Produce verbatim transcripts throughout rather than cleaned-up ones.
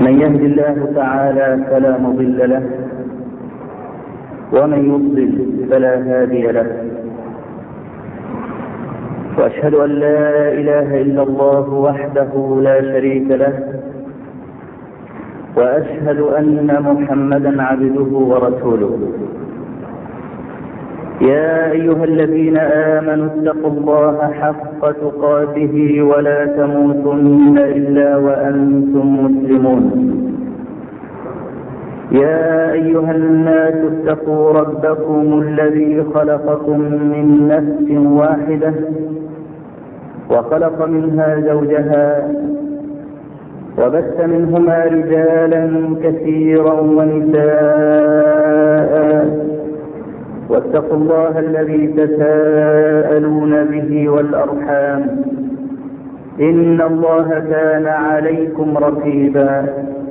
من يهد الله تعالى فلا مضل له ومن يضلل فلا هادي له، وأشهد أن لا إله إلا الله وحده لا شريك له، وأشهد أن محمدا عبده ورسوله. يا أيها الذين آمنوا اتقوا الله حق تقاته ولا تموتن إلا وأنتم مسلمون. يا أيها الناس اتقوا ربكم الذي خلقكم من نفس واحدة وخلق منها زوجها وبث منهما رجالا كثيرا ونساء، واتقوا الله الذي تساءلون به والأرحام إن الله كان عليكم رقيبا.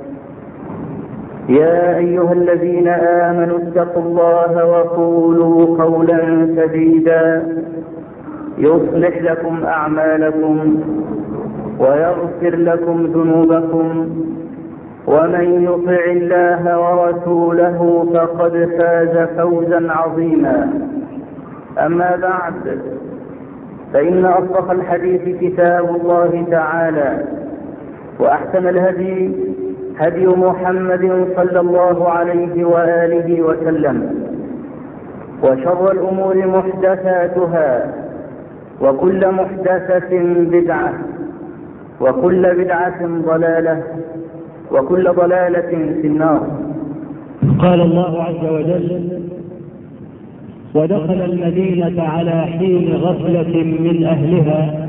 يا أيها الذين آمنوا اتقوا الله وقولوا قولا سديدا يصلح لكم أعمالكم ويغفر لكم ذنوبكم، ومن يطع الله ورسوله فقد فاز فوزا عظيما. أما بعد، فإن أصدق الحديث كتاب الله تعالى، وأحسن الهدي هدي محمد صلى الله عليه وآله وسلم، وشر الأمور محدثاتها، وكل محدثة بدعة، وكل بدعة ضلالة، وكل ضلالة في النار. قال الله عز وجل: ودخل المدينة على حين غفلة من أهلها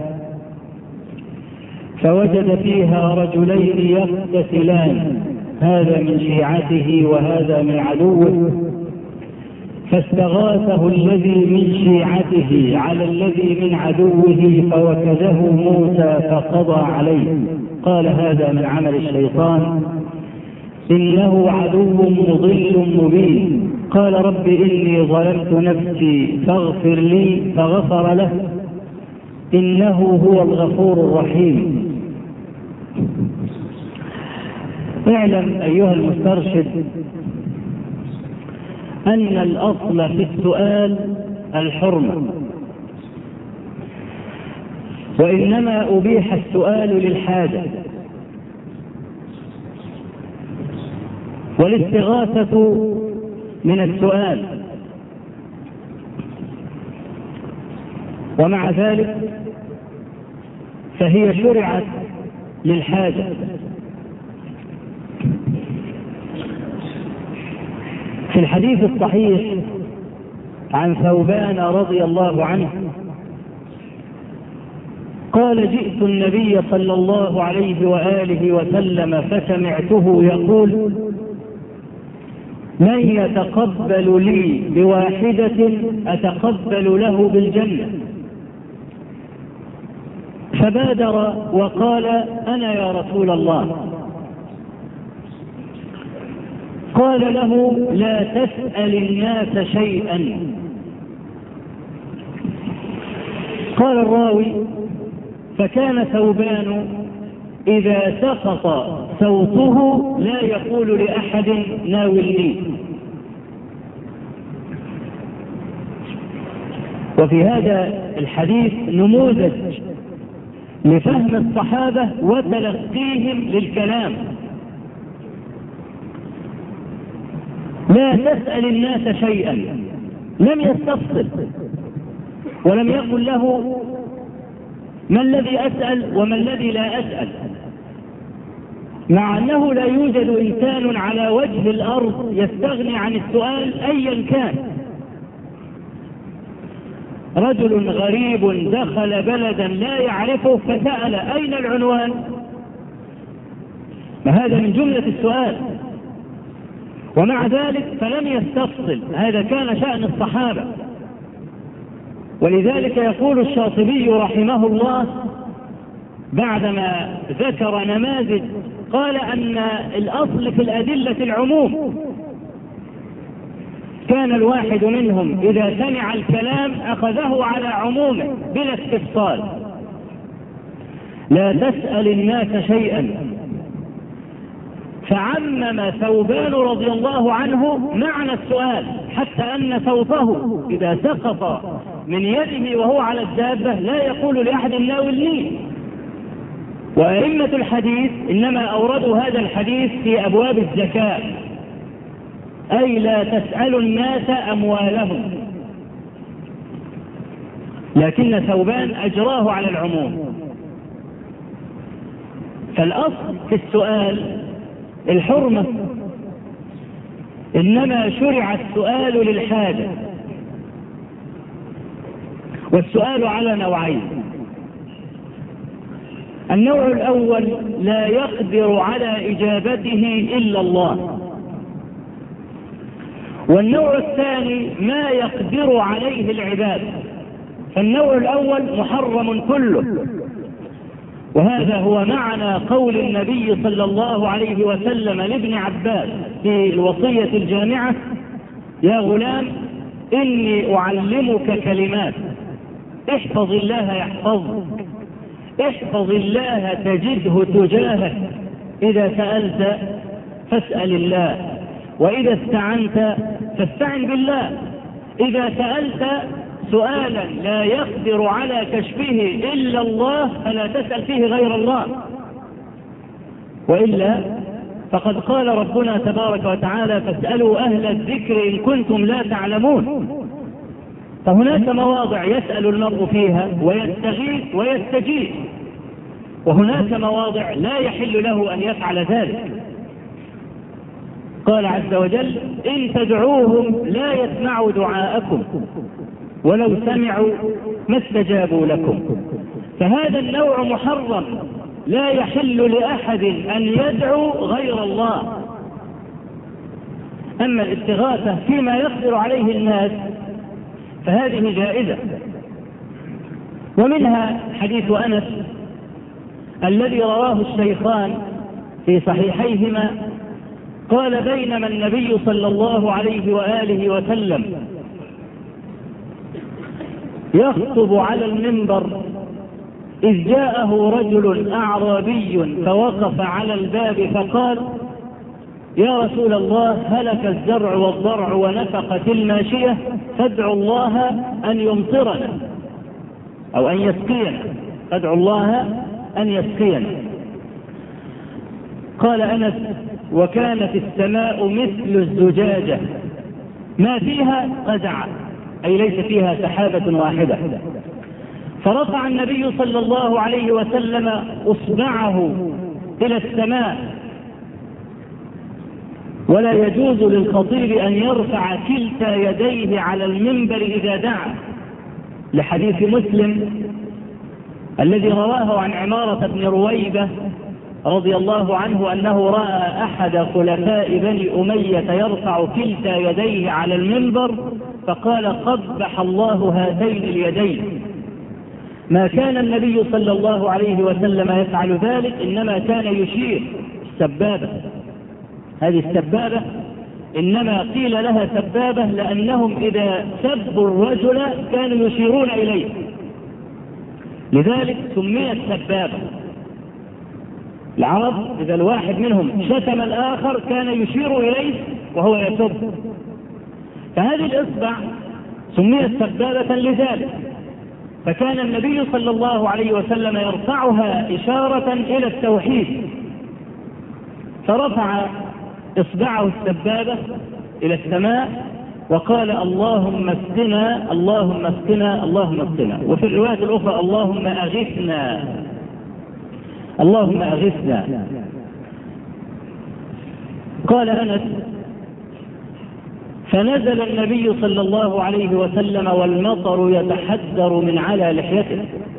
فوجد فيها رجلين يغتسلان، هذا من شيعته وهذا من عدوه، فاستغاثه الذي من شيعته على الذي من عدوه فوكزه موسى فقضى عليه. قال: هذا من عمل الشيطان إنه عدو مضل مبين. قال: رب إني ظلمت نفسي فاغفر لي، فغفر له إنه هو الغفور الرحيم. اعلم أيها المسترشد أن الأصل في السؤال الحرمة، وإنما أبيح السؤال للحاجة، والاستغاثة من السؤال، ومع ذلك فهي شرعت للحاجة. في الحديث الصحيح عن ثوبان رضي الله عنه قال: جئت النبي صلى الله عليه وآله وسلم فسمعته يقول: من يتقبل لي بواحدة أتقبل له بالجنة. فبادر وقال: أنا يا رسول الله. قال له: لا تسأل الناس شيئا. قال الراوي: فكان ثوبان إذا سقط صوته لا يقول لأحد ناولني. وفي هذا الحديث نموذج لفهم الصحابة وتلقيهم للكلام. لا تسأل الناس شيئا، لم يستفصل ولم يقل له ما الذي أسأل وما الذي لا أسأل، مع أنه لا يوجد إنسان على وجه الأرض يستغني عن السؤال أيا كان. رجل غريب دخل بلدا لا يعرفه فسأل: أين العنوان؟ فهذا من جملة السؤال، ومع ذلك فلم يستفصل. هذا كان شأن الصحابة. ولذلك يقول الشاطبي رحمه الله بعدما ذكر نماذج، قال أن الأصل في الأدلة العموم. كان الواحد منهم إذا سمع الكلام أخذه على عمومه بلا استفصال. لا تسأل الناس شيئا فعمم ثوبان رضي الله عنه معنى السؤال، حتى أن ثوبه إذا سقط من يده وهو على الدابة لا يقول لأحد ناولني. وأئمة الحديث إنما أوردوا هذا الحديث في أبواب الزكاة، أي لا تسألوا الناس أموالهم، لكن ثوبان أجراه على العموم. فالأصل في السؤال الحرمة، إنما شرع السؤال للحاجة. والسؤال على نوعين: النوع الأول لا يقدر على إجابته إلا الله، والنوع الثاني ما يقدر عليه العباد. فالنوع الأول محرم كله، وهذا هو معنى قول النبي صلى الله عليه وسلم لابن عباس في الوصية الجامعة: يا غلام إني أعلمك كلمات احفظ الله يحفظك، احفظ الله تجده تجاهك، إذا سألت فاسأل الله، وإذا استعنت فاستعن بالله. إذا سألت سؤالا لا يقدر على كشفه إلا الله فلا تسأل فيه غير الله، وإلا فقد قال ربنا تبارك وتعالى: فاسألوا أهل الذكر إن كنتم لا تعلمون. فهناك مواضع يسأل المرء فيها ويستغيث ويستجيب، وهناك مواضع لا يحل له أن يفعل ذلك. قال عز وجل: إن تدعوهم لا يسمعوا دعاءكم ولو سمعوا ما استجابوا لكم. فهذا النوع محرم، لا يحل لأحد أن يدعو غير الله. أما الاستغاثة فيما يقدر عليه الناس فهذه جائزة. ومنها حديث أنس الذي رواه الشيخان في صحيحيهما، قال: بينما النبي صلى الله عليه وآله وسلم يخطب على المنبر إذ جاءه رجل أعرابي فوقف على الباب فقال: يا رسول الله، هلك الزرع والضرع ونفقت الماشية، فادعوا الله أن يمطرنا أو أن يسقينا، فادعوا الله أن يسقينا. قال أنس: وكانت السماء مثل الزجاجة ما فيها قزعة، أي ليس فيها سحابة واحدة. فرفع النبي صلى الله عليه وسلم أصبعه إلى السماء، ولا يجوز للخطيب أن يرفع كلتا يديه على المنبر إذا دعا، لحديث مسلم الذي رواه عن عمارة بن رويبة رضي الله عنه أنه رأى أحد خلفاء بني أمية يرفع كلتا يديه على المنبر فقال: قبح الله هاتين اليدين. ما كان النبي صلى الله عليه وسلم يفعل ذلك، إنما كان يشير السبابة. هذه السبابة إنما قيل لها سبابة لأنهم إذا سبوا الرجل كانوا يشيرون إليه، لذلك سميت سبابة. العرب إذا الواحد منهم شتم الآخر كان يشير إليه وهو يسب، فهذه الإصبع سميت سبابة لذلك. فكان النبي صلى الله عليه وسلم يرفعها إشارة إلى التوحيد، فرفع إصبعه السبابة إلى السماء وقال: اللهم اسقنا اللهم اسقنا اللهم اسقنا. وفي الرواية الأخرى: اللهم أغثنا اللهم أغثنا. قال أنس: فنزل النبي صلى الله عليه وسلم والمطر يتحدر من على لحيته.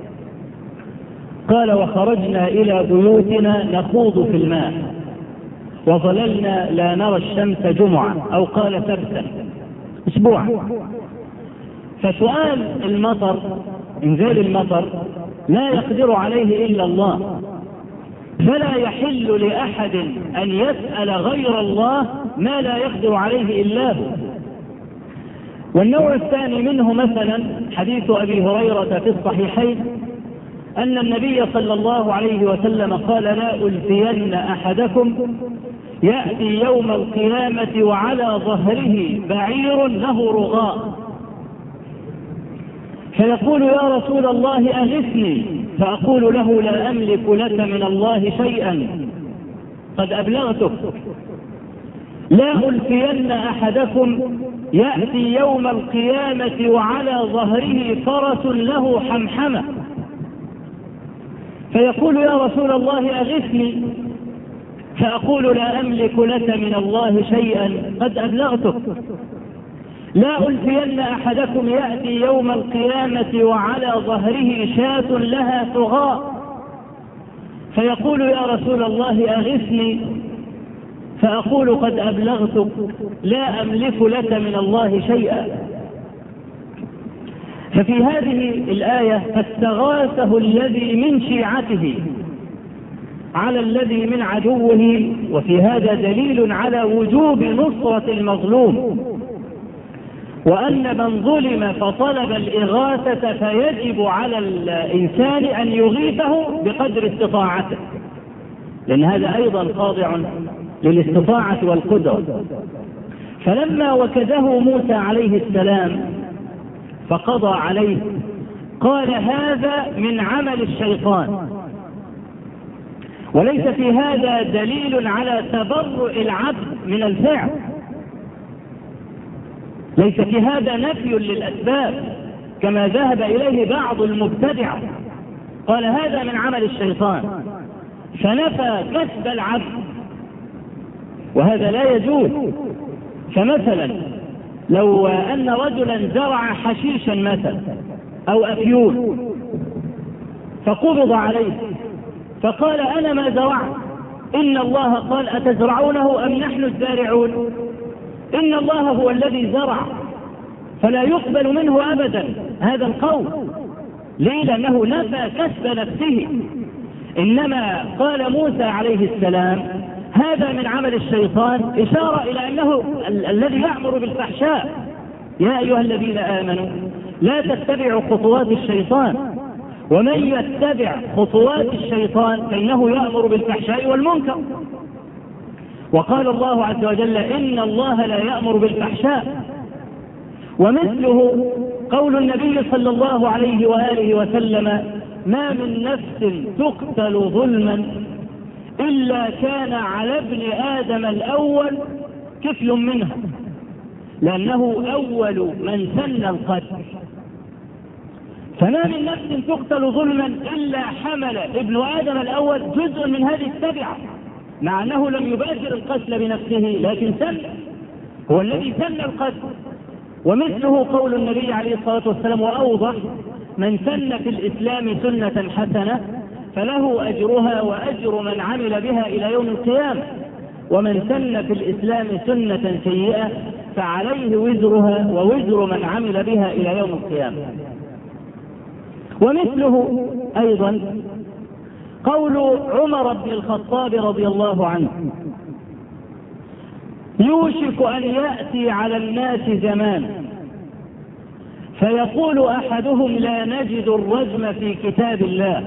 قال: وخرجنا إلى بيوتنا نخوض في الماء، وظللنا لا نرى الشمس جمعة، أو قال سبتا أسبوعا. فسؤال المطر، إنزال المطر، لا يقدر عليه إلا الله، فلا يحل لأحد أن يسأل غير الله ما لا يقدر عليه إلا هو. والنوع الثاني منه مثلا حديث أبي هريرة في الصحيحين أن النبي صلى الله عليه وسلم قال: لا ألفين أحدكم يأتي يوم القيامة وعلى ظهره بعير له رغاء، فيقول يا رسول الله أغثني، فأقول له لا أملك لك من الله شيئا قد أبلغتك. لا ألفين أحدكم يأتي يوم القيامة وعلى ظهره فرس له حمحمة، فيقول يا رسول الله أغثني، فأقول لا أملك لك من الله شيئا قد أبلغتك. لا ألفين أحدكم يأتي يوم القيامة وعلى ظهره شاة لها ثغاء، فيقول يا رسول الله أغثني، فأقول قد أبلغتك لا أملك لك من الله شيئا. ففي هذه الآية فاستغاثه الذي من شيعته على الذي من عدوه، وفي هذا دليل على وجوب نصرة المظلوم، وأن من ظلم فطلب الإغاثة فيجب على الإنسان أن يغيثه بقدر استطاعته، لأن هذا أيضا خاضع للاستطاعة والقدرة. فلما وكده موسى عليه السلام فقضى عليه قال هذا من عمل الشيطان، وليس في هذا دليل على تبرؤ العبد من الفعل، ليس في هذا نفي للأسباب كما ذهب إليه بعض المبتدعة، قال هذا من عمل الشيطان فنفى كسب العبد، وهذا لا يجوز. فمثلا لو أن رجلا زرع حشيشا مثلا أو أفيون فقبض عليه فقال أنا ما زرعت، إن الله قال أتزرعونه أم نحن الزارعون، إن الله هو الذي زرع، فلا يقبل منه أبدا هذا القول. ليه؟ لأنه نفى كسب نفسه. إنما قال موسى عليه السلام هذا من عمل الشيطان، إشارة إلى أنه ال الذي يأمر بالفحشاء. يا أيها الذين آمنوا لا تتبعوا خطوات الشيطان، ومن يتبع خطوات الشيطان فإنه يأمر بالفحشاء والمنكر. وقال الله عز وجل إن الله لا يأمر بالفحشاء. ومثله قول النبي صلى الله عليه وآله وسلم ما من نفس تقتل ظلما إلا كان على ابن آدم الأول كفل منها، لأنه أول من سن القتل. فما من نفس تقتل ظلما إلا حمل ابن آدم الأول جزء من هذه التبعة، مع أنه لم يباشر القتل بنفسه لكن سن، هو الذي سن القتل. ومثله قول النبي عليه الصلاة والسلام وأوضح من سن في الإسلام سنة حسنة فله أجرها وأجر من عمل بها إلى يوم القيامة، ومن سن في الإسلام سنة سيئة فعليه وزرها ووزر من عمل بها إلى يوم القيامة. ومثله أيضا قول عمر بن الخطاب رضي الله عنه يوشك أن يأتي على الناس زمان فيقول أحدهم لا نجد الرجم في كتاب الله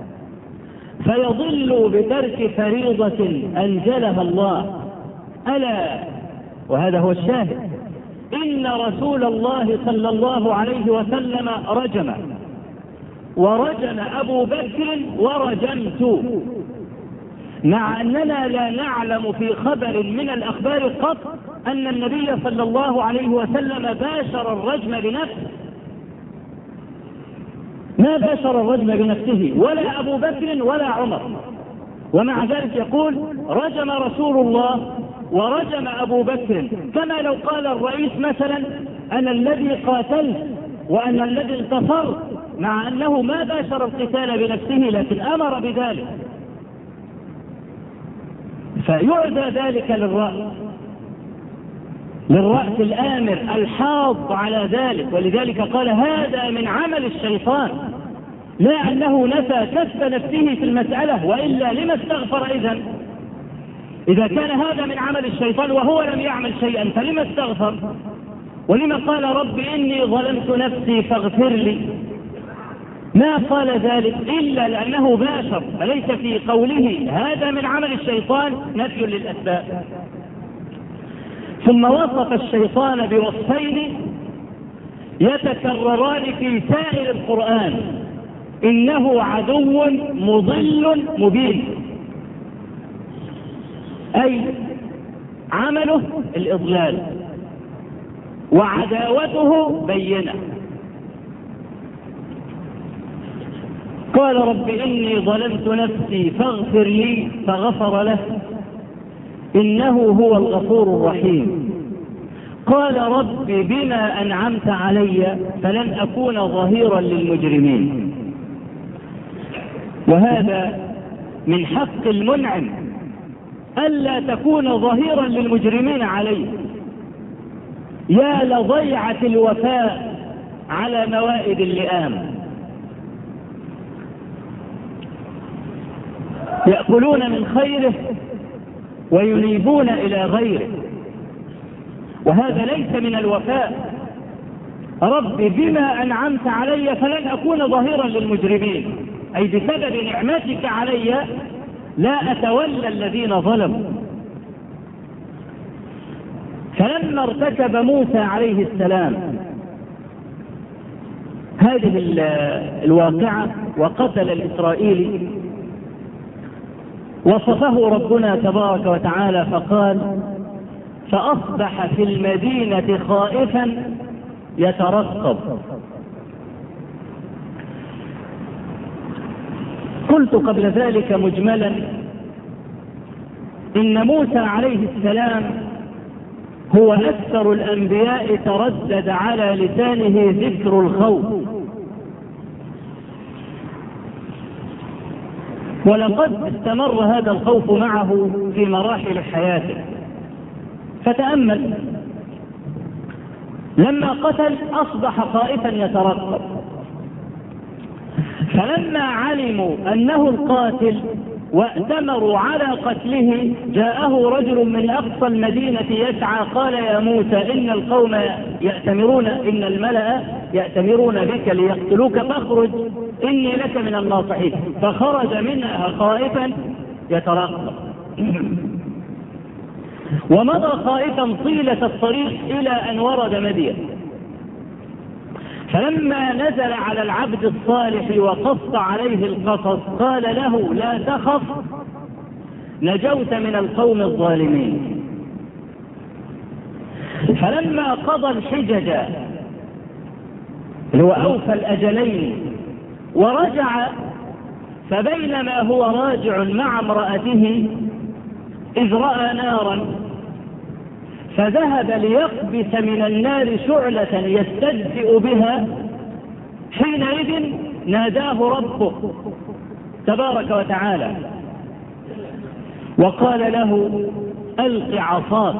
فيضل بترك فريضة أنزلها الله، ألا وهذا هو الشاهد إن رسول الله صلى الله عليه وسلم رجم ورجم أبو بكر ورجمت، مع أننا لا نعلم في خبر من الأخبار قط أن النبي صلى الله عليه وسلم باشر الرجم بنفسه، ما باشر الرجم بنفسه ولا أبو بكر ولا عمر، ومع ذلك يقول رجم رسول الله ورجم أبو بكر، كما لو قال الرئيس مثلا أنا الذي قاتلت وأنا الذي انتصرت، مع أنه ما باشر القتال بنفسه لكن أمر بذلك. فيعدى ذلك للرأس للرأس الآمر الحاض على ذلك، ولذلك قال هذا من عمل الشيطان، لا أنه نفى كسب نفسه في المسألة، وإلا لما استغفر إذن؟ إذا كان هذا من عمل الشيطان وهو لم يعمل شيئا فلما استغفر؟ ولما قال رب إني ظلمت نفسي فاغفر لي؟ ما قال ذلك إلا لأنه باشر، فليس في قوله هذا من عمل الشيطان نفي للأسباب. ثم وصف الشيطان بوصفين يتكرران في سائر القرآن: إنه عدو مضل مبين، أي عمله الإضلال وعداوته بينة. قال رب إني ظلمت نفسي فاغفر لي فغفر له إنه هو الغفور الرحيم. قال رب بما أنعمت علي فلن أكون ظهيرا للمجرمين. وهذا من حق المنعم ألا تكون ظهيرا للمجرمين عليه. يا لضيعة الوفاء على موائد اللئام. يأكلون من خيره وينيبون إلى غيره، وهذا ليس من الوفاء. رب بما أنعمت علي فلن أكون ظهيرا للمجرمين، أي بسبب نعمتك علي لا أتولى الذين ظلموا. فلما ارتكب موسى عليه السلام هذه الواقعة وقتل الإسرائيلي، وصفه ربنا تبارك وتعالى فقال فأصبح في المدينة خائفا يترقب. قلت قبل ذلك مجملا إن موسى عليه السلام هو أكثر الأنبياء تردد على لسانه ذكر الخوف، ولقد استمر هذا الخوف معه في مراحل حياته. فتأمل، لما قتل أصبح خائفا يترقب، فلما علموا أنه القاتل وأتمروا على قتله جاءه رجل من أقصى المدينة يسعى قال يا موسى إن القوم يأتمرون، إن الملأ يأتمرون بك ليقتلوك فاخرج إني لك من الناصحين. فخرج منها خائفا يترقب، ومضى خائفا طيلة الطريق إلى أن ورد مدين. فلما نزل على العبد الصالح وقص عليه القصص قال له لا تخف نجوت من القوم الظالمين. فلما قضى الحجج اللي هو أوفى الأجلين ورجع، فبينما هو راجع مع امرأته إذ رأى نارا فذهب ليقبس من النار شعلة يستدفئ بها، حينئذ ناداه ربه تبارك وتعالى وقال له ألق عصاك.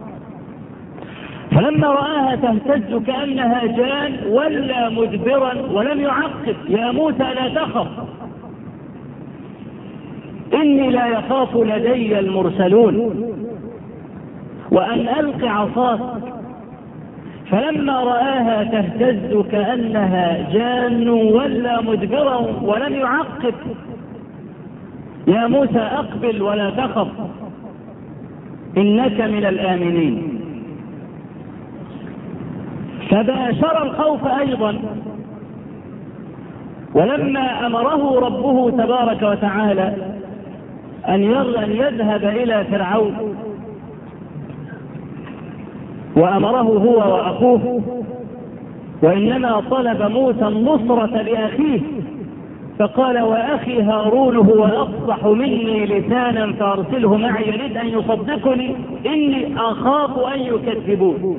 فلما رآها تهتز كأنها جان ولا مدبرا ولم يعقب يا موسى لا تخف إني لا يخاف لدي المرسلون وأن ألق عصاك. فلما رآها تهتز كأنها جان ولا مدبرا ولم يعقب يا موسى أقبل ولا تخف إنك من الآمنين. فباشر الخوف أيضا، ولما أمره ربه تبارك وتعالى أن يذهب إلى فرعون وأمره هو وأخوه، وإنما طلب موسى النصرة لأخيه فقال وأخي هارون هو أفصح مني لسانا فأرسله معي يريد أن يصدقني إني أخاف أن يكذبون.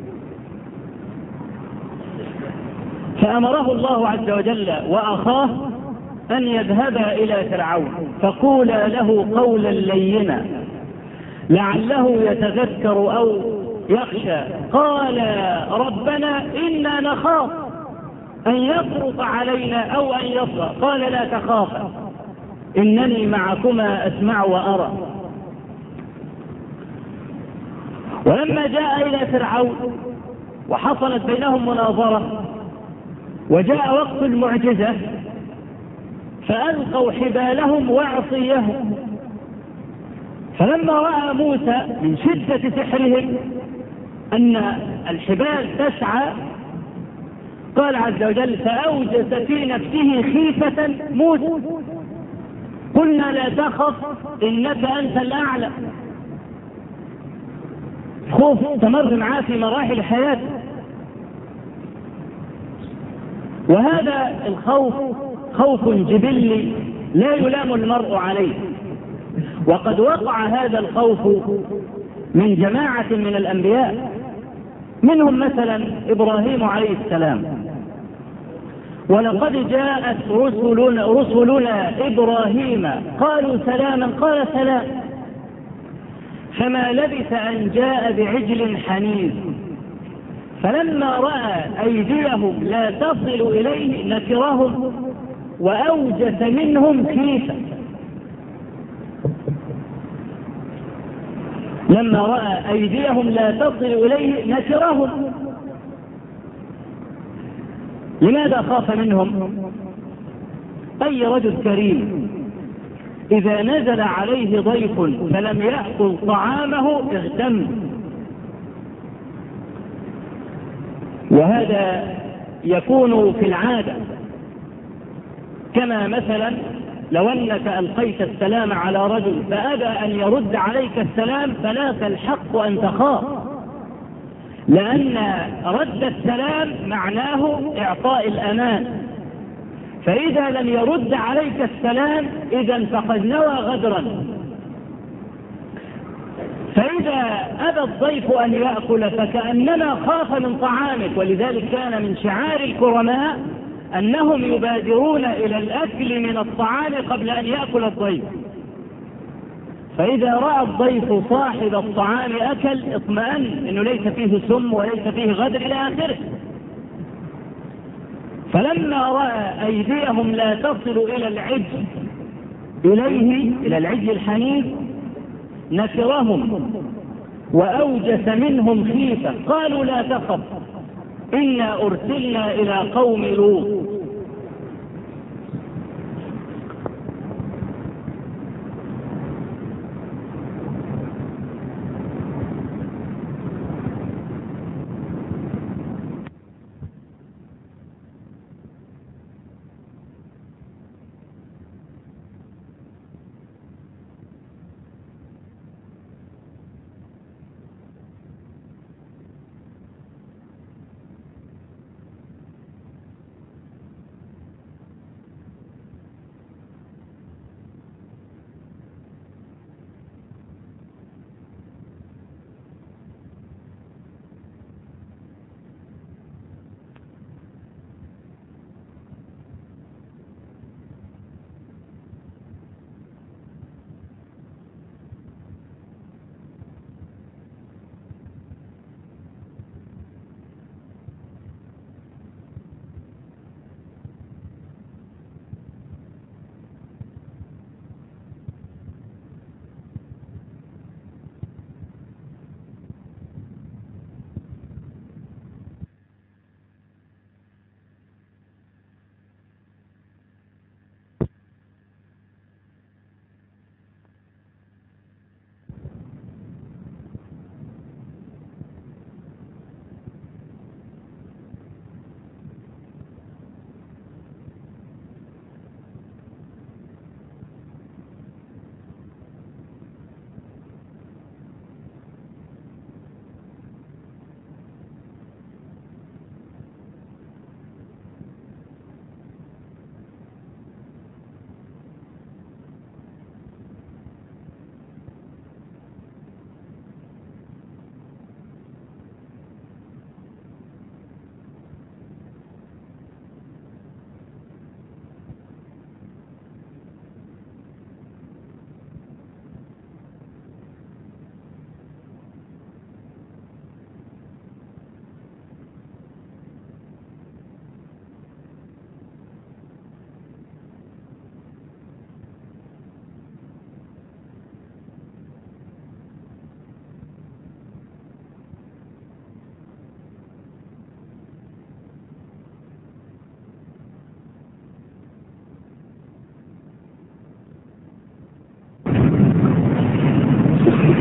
فأمره الله عز وجل وأخاه أن يذهبا إلى فرعون فقولا له قولا لينا لعله يتذكر أو يخشى. قال ربنا إنا نخاف أن يفرط علينا أو أن يطغى. قال لا تخافا إنني معكما أسمع وأرى. ولما جاء إلى فرعون وحصلت بينهم مناظرة وجاء وقت المعجزة فألقوا حبالهم وعصيهم. فلما رأى موسى من شدة سحرهم أن الحبال تسعى قال عز وجل فأوجس في نفسه خيفة موسى قلنا لا تخف إنك أنت الأعلى. خوف استمر معاه في مراحل حياته، وهذا الخوف خوف جبلي لا يلام المرء عليه. وقد وقع هذا الخوف من جماعة من الأنبياء، منهم مثلا إبراهيم عليه السلام. ولقد جاءت رسلنا, رسلنا إبراهيم قالوا سلاما قال سلام، فما لبث أن جاء بعجل حنيذ. فلما رأى أيديهم لا تصل إليه نكرهم وأوجس منهم خيفة. لما رأى أيديهم لا تصل إليه نكرهم. لماذا خاف منهم؟ أي رجل كريم إذا نزل عليه ضيف فلم يأكل طعامه اغتم. وهذا يكون في العادة، كما مثلا لو أنك ألقيت السلام على رجل فأبى أن يرد عليك السلام فلاك الحق أن تخاف، لأن رد السلام معناه إعطاء الأمان. فإذا لم يرد عليك السلام إذن فقد نوى غدرا. فإذا أبى الضيف أن يأكل فكأنما خاف من طعامك. ولذلك كان من شعار الكرماء أنهم يبادرون إلى الأكل من الطعام قبل أن يأكل الضيف. فإذا رأى الضيف صاحب الطعام أكل اطمأن أنه ليس فيه سم وليس فيه غدر إلى آخره. فلما رأى أيديهم لا تصل إلى العج إليه إلى العج الحنيف نكرهم وأوجس منهم خيفة قالوا لا تخف إنا أرسلنا إلى قوم لوط.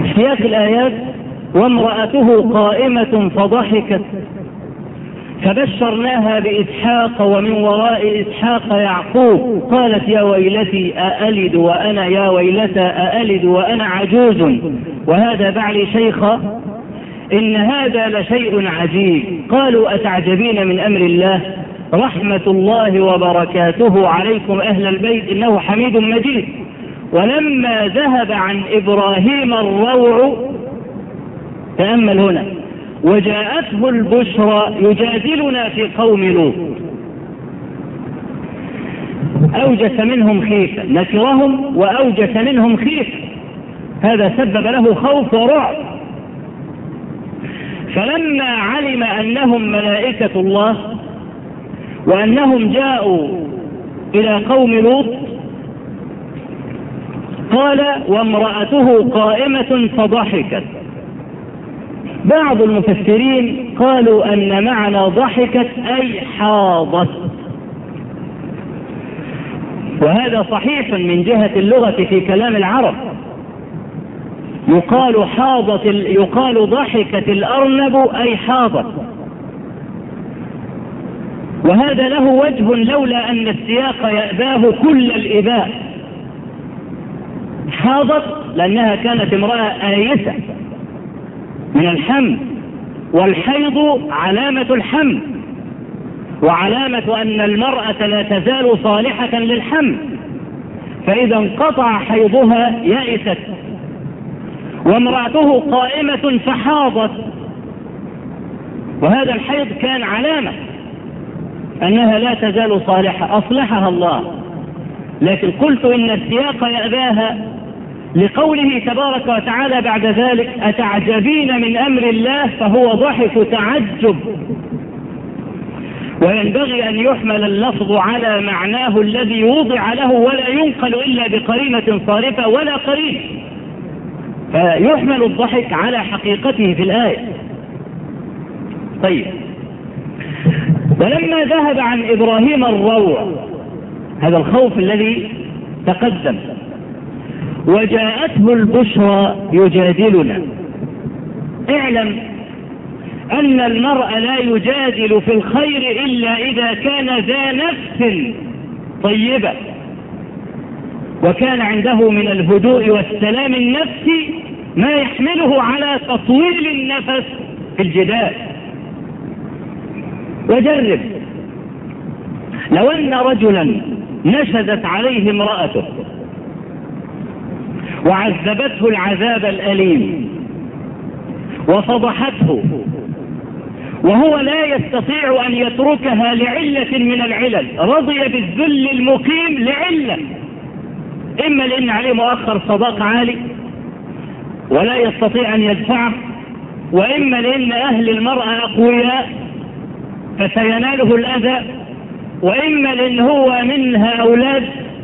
سياق الآيات: وامرأته قائمة فضحكت فبشرناها بإسحاق ومن وراء إسحاق يعقوب قالت يا ويلتي أألد وأنا يا ويلتى أألد وأنا عجوز وهذا بعلي شيخا إن هذا لشيء عجيب. قالوا أتعجبين من أمر الله رحمة الله وبركاته عليكم أهل البيت إنه حميد مجيد. ولما ذهب عن إبراهيم الروع، تأمل هنا، وجاءته البشرى يجادلنا في قوم لوط، أوجس منهم خيفة، نكرهم وأوجس منهم خيفة، هذا سبب له خوف ورعب. فلما علم أنهم ملائكة الله وأنهم جاءوا إلى قوم لوط قال وامرأته قائمة فضحكت. بعض المفسرين قالوا أن معنى ضحكت أي حاضت، وهذا صحيح من جهة اللغة في كلام العرب، يقال حاضت يقال ضحكت الأرنب أي حاضت، وهذا له وجه لولا أن السياق يأباه كل الإباء. حاضت لأنها كانت امرأة آيسة من الحمل، والحيض علامة الحمل وعلامة أن المرأة لا تزال صالحة للحمل، فإذا انقطع حيضها يائست. وامرأته قائمة فحاضت، وهذا الحيض كان علامة أنها لا تزال صالحة، أصلحها الله. لكن قلت إن السياق يأباها لقوله تبارك وتعالى بعد ذلك أتعجبين من أمر الله، فهو ضحك تعجب، وينبغي أن يحمل اللفظ على معناه الذي وضع له ولا ينقل إلا بقرينة صارفة ولا قرينة، فيحمل الضحك على حقيقته في الآية. طيب، ولما ذهب عن إبراهيم الروع، هذا الخوف الذي تقدم، وجاءته البشرى يجادلنا، اعلم أن المرء لا يجادل في الخير إلا إذا كان ذا نفس طيبة، وكان عنده من الهدوء والسلام النفسي ما يحمله على تطويل النفس في الجدال. وجرب لو أن رجلا نشزت عليه امرأته وعذبته العذاب الأليم وفضحته، وهو لا يستطيع أن يتركها لعلة من العلل، رضي بالذل المقيم لعلة، إما لأن عليه مؤخر صداق عالي ولا يستطيع أن يدفعه، وإما لأن أهل المرأة أقوياء فسيناله الأذى، وإما لأن هو منها أولاد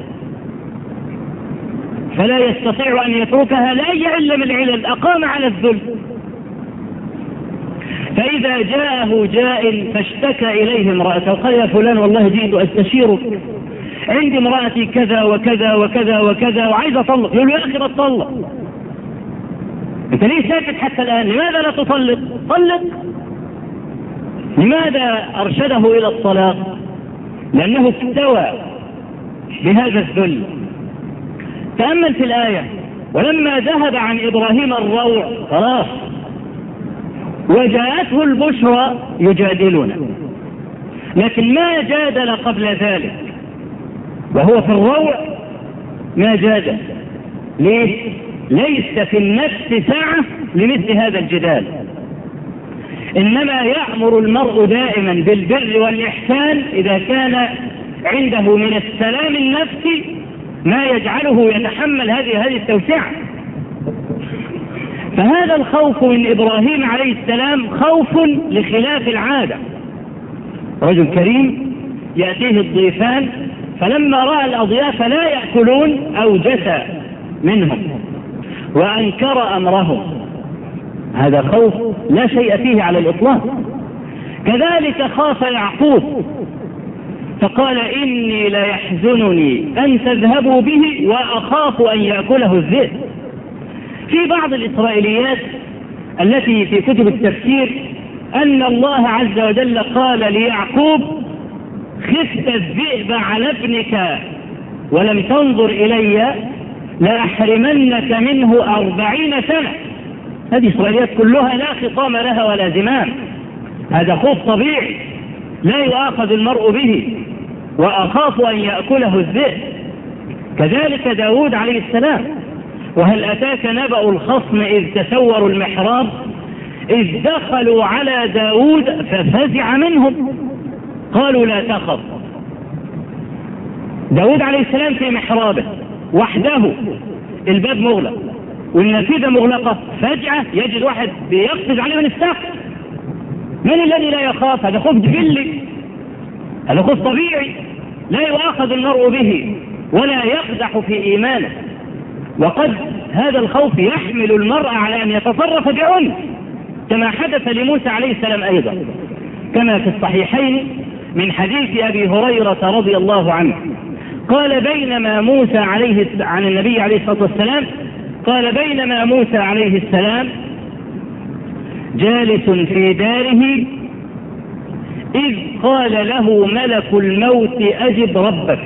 فلا يستطيع أن يتركها لأي علة من العلل، أقام على الذل. فإذا جاءه جاء فاشتكى إليه امرأته وقال يا فلان والله جئت أستشيرك، عندي امرأتي كذا وكذا وكذا وكذا وعايز أطلق. يقول له يا أخي بطلق، أنت ليه ساكت حتى الآن؟ لماذا لا تطلق؟ طلق. لماذا أرشده إلى الطلاق؟ لأنه استوى بهذا الذل. تأمل في الآية: ولما ذهب عن إبراهيم الروع، خلاص، وجاءته البشرى يجادلنا، لكن ما جادل قبل ذلك، وهو في الروع ما جادل. ليه؟ ليس في النفس ساعة لمثل هذا الجدال، إنما يأمر المرء دائما بالبر والإحسان إذا كان عنده من السلام النفسي ما يجعله يتحمل هذه هذه التوسعة. فهذا الخوف من إبراهيم عليه السلام خوف لخلاف العادة. رجل كريم يأتيه الضيفان، فلما رأى الأضياف لا يأكلون أوجس منهم وأنكر أمرهم، هذا خوف لا شيء فيه على الإطلاق. كذلك خاف يعقوب فقال إني لا يحزنني أن تذهبوا به وأخاف أن يأكله الذئب. في بعض الإسرائيليات التي في كتب التفسير أن الله عز وجل قال ليعقوب خفت الذئب على ابنك ولم تنظر إلي لأحرمنك منه أربعين سنة. هذه إسرائيليات كلها لا خطام لها ولا زمام، هذا خوف طبيعي لا يؤاخذ المرء به، وأخاف أن يأكله الذئب. كذلك داود عليه السلام، وهل أتاك نبأ الخصم إذ تسوروا المحراب إذ دخلوا على داود ففزع منهم قالوا لا تخف. داود عليه السلام في محرابه وحده، الباب مغلق والنافذة مغلقة، فجأة يجد واحد بيقفز عليه من السقف. من الذي لا يخاف؟ هذا خوف جبلي، هذا خوف طبيعي لا يؤاخذ المرء به ولا يقدح في إيمانه. وقد هذا الخوف يحمل المرء على أن يتصرف بعنف كما حدث لموسى عليه السلام أيضا، كما في الصحيحين من حديث أبي هريرة رضي الله عنه قال بينما موسى عليه عن النبي عليه الصلاة والسلام قال بينما موسى عليه السلام جالس في داره إذ قال له ملك الموت أجب ربك،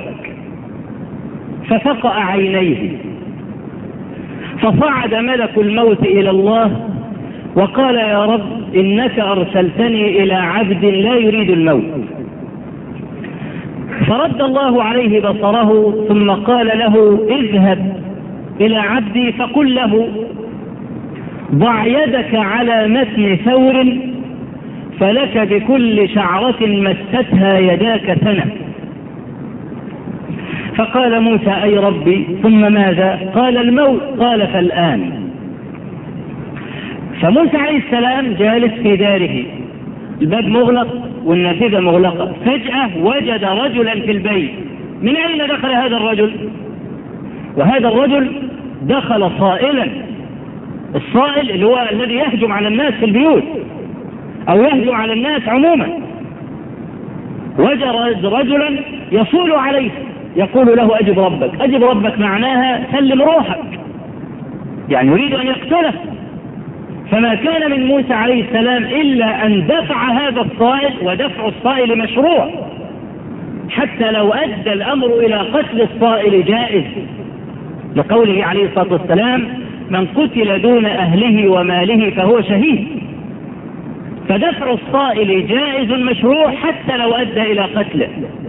ففقأ عينيه، فصعد ملك الموت إلى الله وقال يا رب إنك أرسلتني إلى عبد لا يريد الموت. فرد الله عليه بصره ثم قال له اذهب إلى عبدي فقل له ضع يدك على متن ثور فلك بكل شعرة مستها يداك سنة. فقال موسى أي ربي ثم ماذا؟ قال الموت. قال فالآن. فموسى عليه السلام جالس في داره، الباب مغلق والنافذة مغلقة، فجأة وجد رجلا في البيت. من أين دخل هذا الرجل؟ وهذا الرجل دخل صائلا، الصائل اللي هو الذي يهجم على الناس في البيوت أو يهجم على الناس عموما. وجد رجلا يصول عليه يقول له أجب ربك. أجب ربك معناها سلم روحك، يعني يريد أن يقتله. فما كان من موسى عليه السلام إلا أن دفع هذا الصائل، ودفع الصائل مشروع حتى لو أدى الأمر إلى قتل الصائل جائز، لقوله عليه الصلاة والسلام من قتل دون أهله وماله فهو شهيد. فدفع الصائل جائز مشروع حتى لو أدى إلى قتله.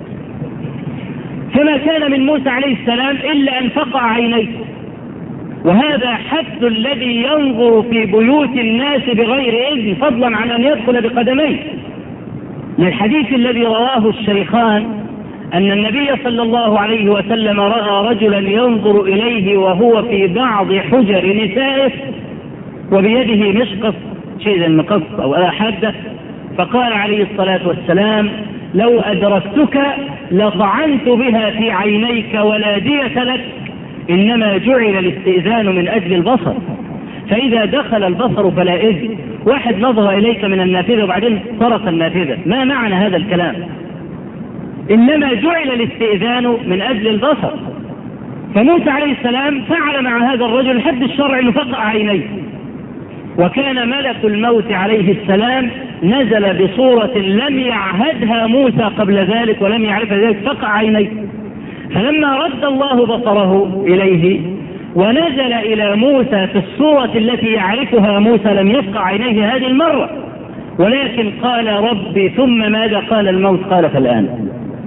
فما كان من موسى عليه السلام إلا أن فقع عينيه، وهذا حد الذي ينظر في بيوت الناس بغير إذن فضلا عن أن يدخل بقدميه. للحديث الذي رواه الشيخان أن النبي صلى الله عليه وسلم رأى رجلا ينظر إليه وهو في بعض حجر نسائه وبيده مشقص، شيء المقص أو آلة حادة، فقال عليه الصلاة والسلام لو أدركتك لطعنت بها في عينيك ولا دية لك، إنما جعل الاستئذان من أجل البصر، فإذا دخل البصر فلا إذن. واحد نظر إليك من النافذة وبعدين طرق النافذة، ما معنى هذا الكلام؟ إنما جعل الاستئذان من أجل البصر. فموسى عليه السلام فعل مع هذا الرجل الحد الشرعي أنه فقع عينيه، وكان ملك الموت عليه السلام نزل بصورة لم يعهدها موسى قبل ذلك ولم يعرف ذلك، فقع عينيه. فلما رد الله بصره إليه ونزل إلى موسى في الصورة التي يعرفها موسى لم يفقع عينيه هذه المرة، ولكن قال ربي ثم ماذا؟ قال الموت. قال فالآن.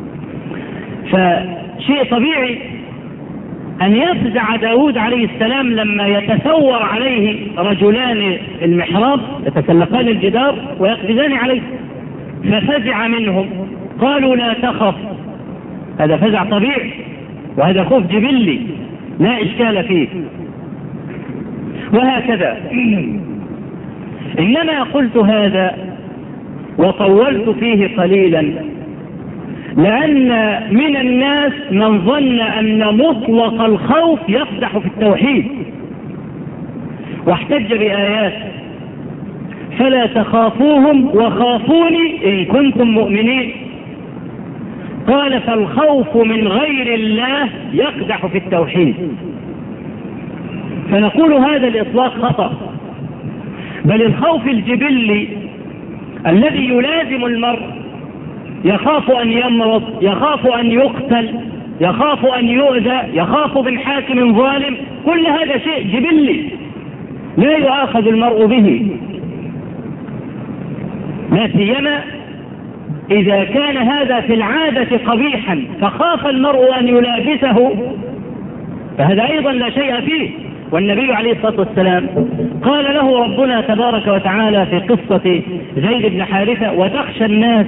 فشيء طبيعي أن يفزع داود عليه السلام لما يتثور عليه رجلان المحراب يتسلقان الجدار ويقفزان عليه، ففزع منهم قالوا لا تخف. هذا فزع طبيعي وهذا خوف جبلي لا إشكال فيه. وهكذا إنما قلت هذا وطولت فيه قليلا لأن من الناس من ظن أن مطلق الخوف يقدح في التوحيد، واحتج بآيات فلا تخافوهم وخافوني إن كنتم مؤمنين. قال فالخوف من غير الله يقدح في التوحيد. فنقول هذا الإطلاق خطأ، بل الخوف الجبلي الذي يلازم المرء، يخاف أن يمرض، يخاف أن يقتل، يخاف أن يؤذى، يخاف من حاكم ظالم، كل هذا شيء جبلي لا يؤاخذ المرء به، لا سيما إذا كان هذا في العادة قبيحا فخاف المرء أن يلابسه، فهذا أيضا لا شيء فيه. والنبي عليه الصلاة والسلام قال له ربنا تبارك وتعالى في قصة زيد بن حارثة: وتخشى الناس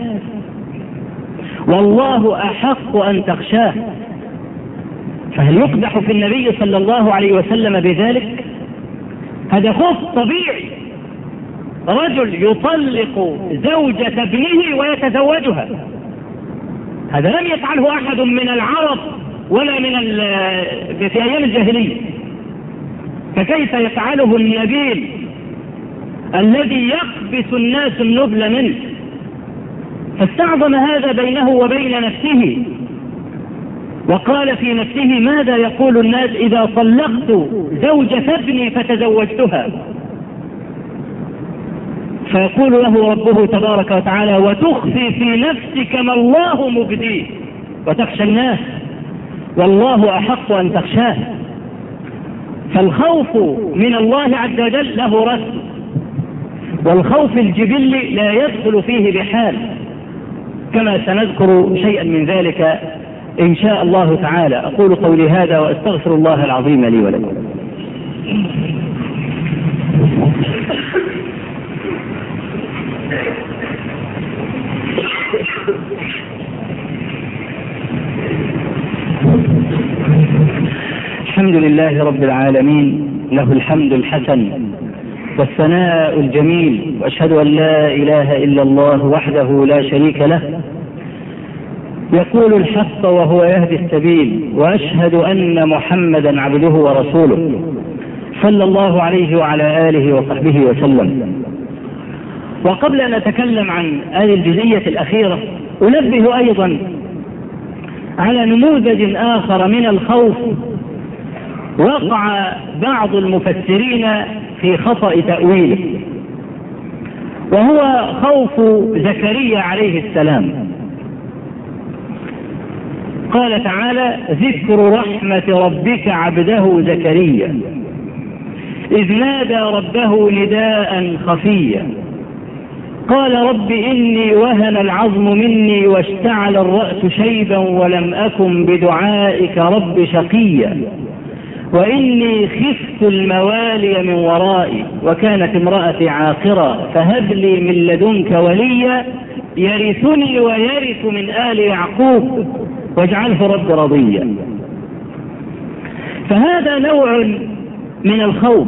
والله أحق أن تخشاه. فهل يقدح في النبي صلى الله عليه وسلم بذلك؟ هذا خوف طبيعي، رجل يطلق زوجة ابنه ويتزوجها، هذا لم يفعله أحد من العرب ولا من في أيام الجاهلية، فكيف يفعله النبيل الذي يقبس الناس النبل منه؟ فاستعظم هذا بينه وبين نفسه، وقال في نفسه: ماذا يقول الناس إذا طلقت زوجة ابني فتزوجتها؟ فيقول له ربه تبارك وتعالى: وتخفي في نفسك ما الله مبديه وتخشى الناس والله أحق أن تخشاه. فالخوف من الله عز وجل له رسم، والخوف الجبلي لا يدخل فيه بحال، كما سنذكر شيئا من ذلك إن شاء الله تعالى. أقول قولي هذا وأستغفر الله العظيم لي ولكم. الحمد لله رب العالمين، له الحمد الحسن والثناء الجميل، وأشهد أن لا إله إلا الله وحده لا شريك له، يقول الحق وهو يهدي السبيل، وأشهد أن محمدا عبده ورسوله صلى الله عليه وعلى آله وصحبه وسلم. وقبل أن أتكلم عن هذه الجزئية الأخيرة أنبه أيضا على نموذج آخر من الخوف وقع بعض المفسرين في خطأ تأويله، وهو خوف زكريا عليه السلام. قال تعالى: ذكر رحمة ربك عبده زكريا إذ نادى ربه نداء خفيا قال رب إني وهن العظم مني واشتعل الرأس شيبا ولم أكن بدعائك رب شقيا وإني خفت الموالي من ورائي وكانت امرأتي عاقرا فهب لي من لدنك وليا يرثني ويرث من آل يعقوب واجعله رب رضيا. فهذا نوع من الخوف،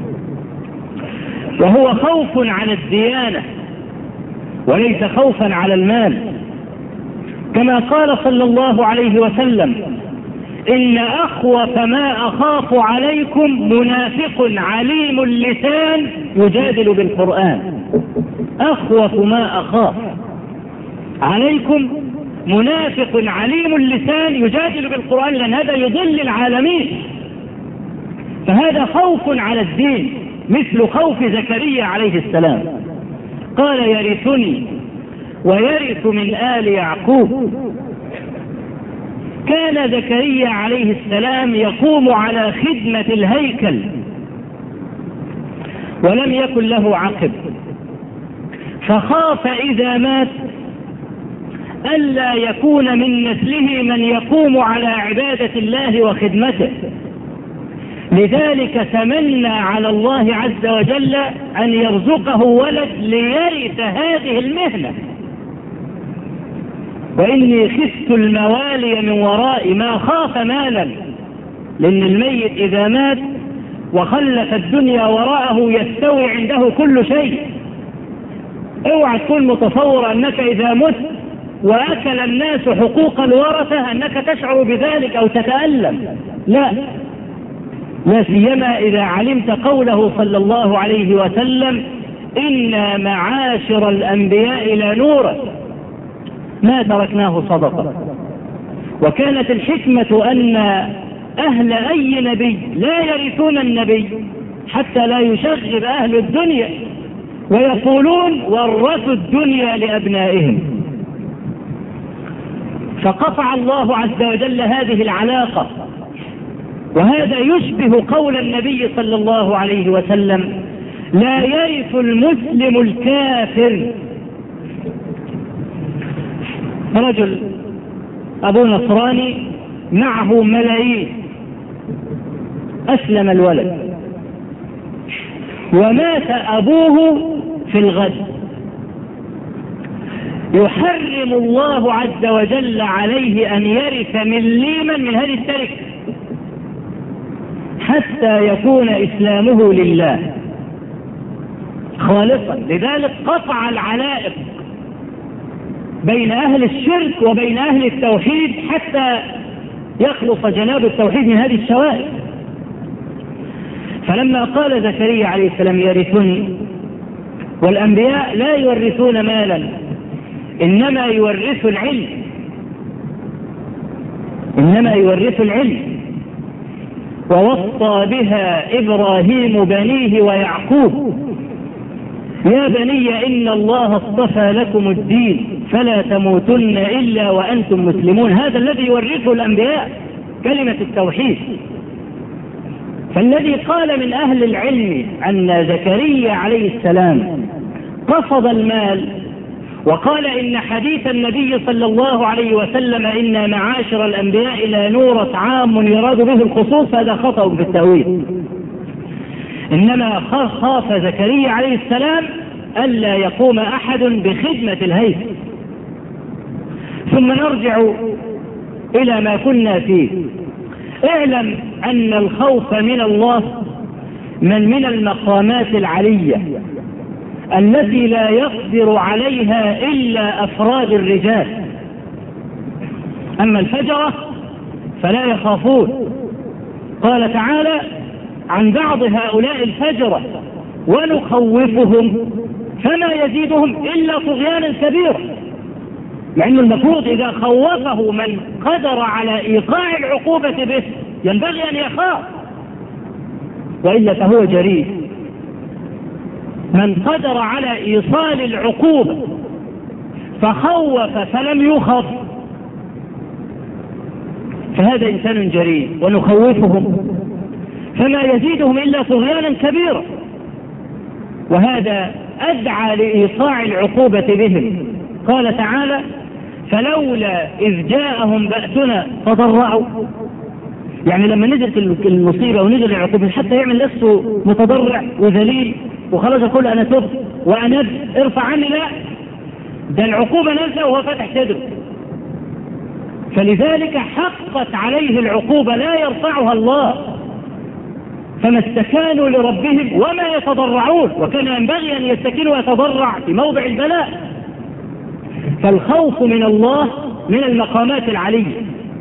وهو خوف على الديانة وليس خوفا على المال، كما قال صلى الله عليه وسلم: إن أخوف ما أخاف عليكم منافق عليم اللسان يجادل بالقرآن. أخوف ما أخاف عليكم منافق عليم اللسان يجادل بالقرآن، لأن هذا يضل العالمين. فهذا خوف على الدين مثل خوف زكريا عليه السلام. قال: يرثني ويرث من آل يعقوب. كان زكريا عليه السلام يقوم على خدمة الهيكل ولم يكن له عقب، فخاف إذا مات ألا يكون من نسله من يقوم على عبادة الله وخدمته، لذلك تمنى على الله عز وجل أن يرزقه ولد ليرث هذه المهنة. وإني خفت الموالي من ورائي، ما خاف مالا، لأن الميت إذا مات وخلف الدنيا وراءه يستوي عنده كل شيء. اوعى تكون متصور أنك إذا مت وأكل الناس حقوق الورثة أنك تشعر بذلك أو تتألم، لا، لا سيما إذا علمت قوله صلى الله عليه وسلم: إنا معاشر الأنبياء لا نورث ما تركناه صدقة. وكانت الحكمة أن أهل أي نبي لا يرثون النبي حتى لا يشغب أهل الدنيا ويقولون ورثوا الدنيا لأبنائهم. فقطع الله عز وجل هذه العلاقة، وهذا يشبه قول النبي صلى الله عليه وسلم: لا يرث المسلم الكافر. رجل أبو نصراني معه ملايين، أسلم الولد ومات أبوه في الغد، يحرم الله عز وجل عليه أن يرث مليما من هذه التركة حتى يكون إسلامه لله خالصا. لذلك قطع العلائق بين أهل الشرك وبين أهل التوحيد حتى يخلص جناب التوحيد من هذه الشوائب. فلما قال زكريا عليه السلام: يرثني، والأنبياء لا يورثون مالا إنما يورث العلم، إنما يورث العلم. ووصى بها إبراهيم بنيه ويعقوب: يا بني إن الله اصطفى لكم الدين فلا تموتن إلا وأنتم مسلمون. هذا الذي يورثه الأنبياء، كلمة التوحيد. فالذي قال من أهل العلم أن زكريا عليه السلام قصد المال وقال إن حديث النبي صلى الله عليه وسلم إن معاشر الأنبياء لا نورث عام يراد به الخصوص، هذا خطأ في التأويل. إنما خاف زكريا عليه السلام ألا يقوم أحد بخدمة الهيثم. ثم نرجع إلى ما كنا فيه. اعلم أن الخوف من الله من من المقامات العلية التي لا يقدر عليها إلا أفراد الرجال. أما الفجرة فلا يخافون. قال تعالى عن بعض هؤلاء الفجرة: ونخوفهم فما يزيدهم إلا طغيانا كبيرا. مع أنه المفروض إذا خوفه من قدر على إيقاع العقوبة به ينبغي أن يخاف، وإلا فهو جريء. من قدر على إيصال العقوبة فخوف فلم يخف فهذا إنسان جريء. ونخوفهم فما يزيدهم إلا طغيانا كبيرا، وهذا أدعى لإيقاع العقوبة بهم. قال تعالى: فلولا إذ جاءهم بأسنا تضرعوا. يعني لما نزلت المصيبة ونزل العقوبة حتى يعمل نفسه متضرع وذليل وخلاص يقول أنا تبت وأنا ارفع عني، لا، ده العقوبة نزل وهو فتح صدره. فلذلك حقت عليه العقوبة لا يرفعها الله، فما استكانوا لربهم وما يتضرعون، وكان ينبغي أن يستكين ويتضرع في موضع البلاء. فالخوف من الله من المقامات العلية،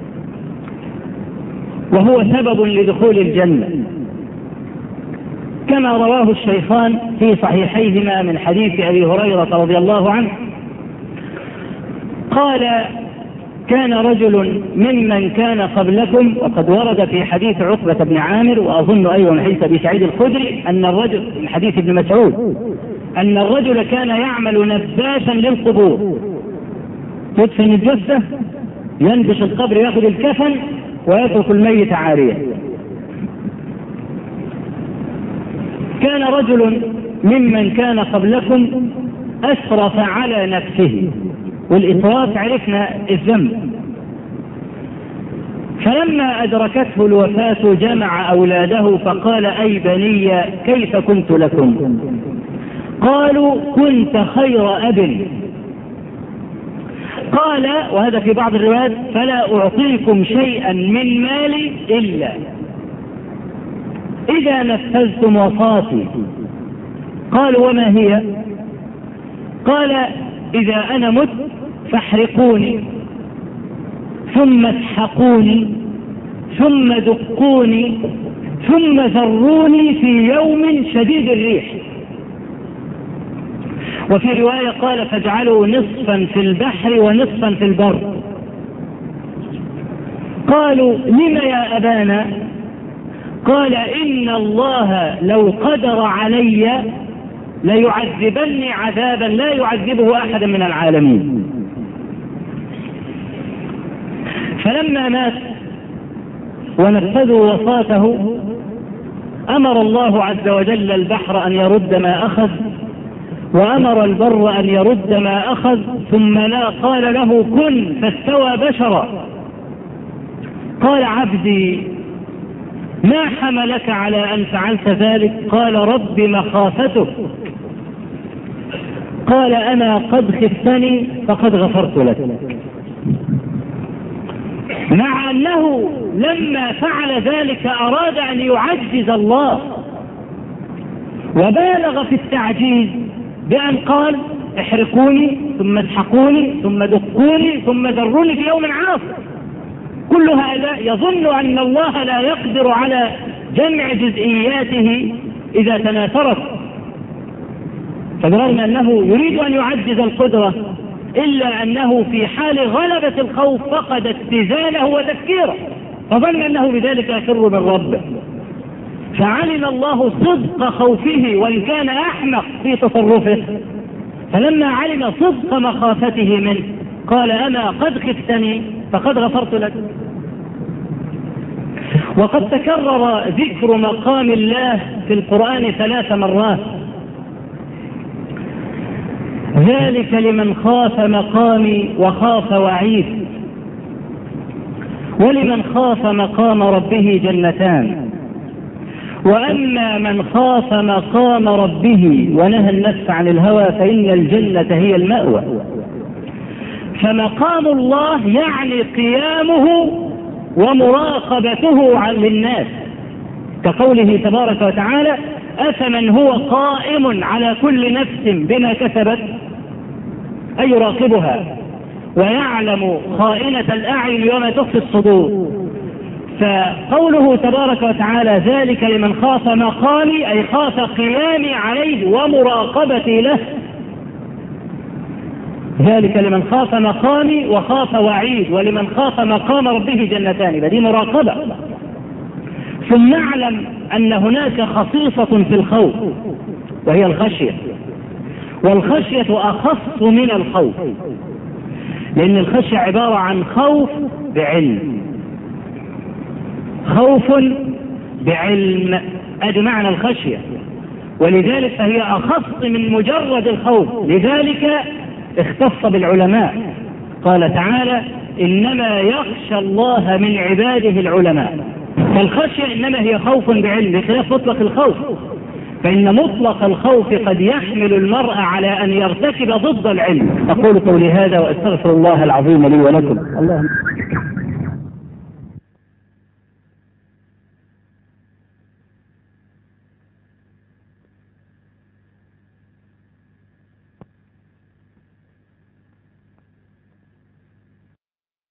وهو سبب لدخول الجنة، كما رواه الشيخان في صحيحيهما من حديث أبي هريرة رضي الله عنه قال: كان رجل ممن كان قبلكم، وقد ورد في حديث عقبة بن عامر وأظن أيضا من حديث أبي سعيد الخدري أن الرجل، من حديث ابن مسعود، أن الرجل كان يعمل نباشا للقبور، يدفن الجثة، ينبش القبر، يأخذ الكفن ويترك الميت عاريا. كان رجل ممن كان قبلكم أسرف على نفسه، والإسراف عرفنا الذنب، فلما أدركته الوفاة جمع أولاده فقال: أي بني كيف كنت لكم؟ قالوا: كنت خير أب. قال، وهذا في بعض الروايات: فلا أعطيكم شيئا من مالي إلا إذا نفذتم وصاتي. قالوا: وما هي؟ قال: إذا أنا مت فاحرقوني ثم اسحقوني ثم دقوني ثم ذروني في يوم شديد الريح. وفي رواية قال: فاجعلوا نصفا في البحر ونصفا في البر. قالوا لم يا أبانا؟ قال إن الله لو قدر علي ليعذبني عذابا لا يعذبه أحدا من العالمين. فلما مات ونفذوا وصاته أمر الله عز وجل البحر أن يرد ما أخذ، وأمر البر أن يرد ما أخذ، ثم لا قال له كن فاستوى بشرا. قال عبدي ما حملك على أن فعلت ذلك؟ قال رب مخافتك. قال أنا قد خفتني فقد غفرت لك. مع أنه لما فعل ذلك أراد أن يعجز الله، وبالغ في التعجيز بأن قال احرقوني ثم اسحقوني ثم دقوني ثم ذروني في يوم عاصف. كل هذا يظن أن الله لا يقدر على جمع جزئياته إذا تناثرت، فبرغم أنه يريد أن يعجز القدرة إلا أنه في حال غلبة الخوف فقد اتزانه وتفكيره، فظن أنه بذلك يفر من ربه. فعلم الله صدق خوفه وإن كان أحمق في تصرفه، فلما علم صدق مخافته منه قال أنا قد خفتني فقد غفرت لك. وقد تكرر ذكر مقام الله في القرآن ثلاث مرات: ذلك لمن خاف مقامي وخاف وعيد، ولمن خاف مقام ربه جنتان، وأما من خاف مقام ربه ونهى النفس عن الهوى فإن الجنة هي المأوى. فمقام الله يعني قيامه ومراقبته للناس، كقوله تبارك وتعالى أفمن هو قائم على كل نفس بما كسبت أي يراقبها ويعلم خائنة الأعين وما تخفي الصدور. فقوله تبارك وتعالى ذلك لمن خاف مقامي أي خاف قيامي عليه ومراقبتي له. ذلك لمن خاف مقامي وخاف وعيد، ولمن خاف مقام ربه جنتان، بدي مراقبة. ثم نعلم أن هناك خصيصة في الخوف وهي الخشية، والخشية أخص من الخوف، لأن الخشية عبارة عن خوف بعلم، خوف بعلم، هذا معنى الخشية، ولذلك فهي أخص من مجرد الخوف. لذلك اختص بالعلماء، قال تعالى إنما يخشى الله من عباده العلماء. فالخشية إنما هي خوف بعلم بخلاف مطلق الخوف، فإن مطلق الخوف قد يحمل المرء على أن يرتكب ضد العلم. أقول قولي هذا وأستغفر الله العظيم لي ولكم. الله